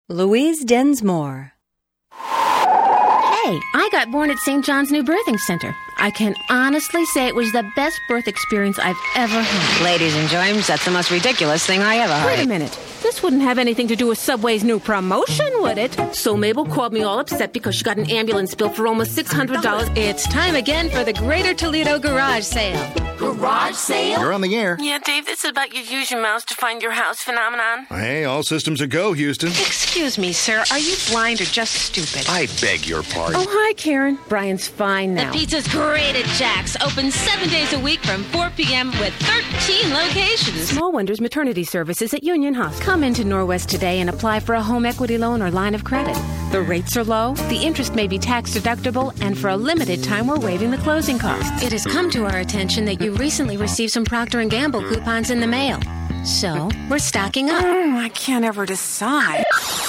Louise Densmore. Hey, I got born at St. John's New Birthing Center. I can honestly say it was the best birth experience I've ever had. Ladies and germs, that's the most ridiculous thing I ever heard. Wait a minute. This wouldn't have anything to do with Subway's new promotion, would it? So Mabel called me all upset because she got an ambulance bill for almost $600. It's time again for the Greater Toledo Garage Sale. Garage sale? You're on the air. Yeah, Dave, this is about your use your mouse to find your house phenomenon. Hey, all systems a go, Houston. Excuse me, sir. Are you blind or just stupid? I beg your pardon. Oh, hi, Karen. Brian's fine now. The pizza's great at Jack's. Open 7 days a week from 4 p.m. with 13 locations. Small Wonders Maternity Services at Union Hospital. Come into Norwest today and apply for a home equity loan or line of credit. The rates are low, the interest may be tax deductible, and for a limited time we're waiving the closing costs. It has come to our attention that you recently received some Procter & Gamble coupons in the mail. So, we're stocking up. I can't ever decide.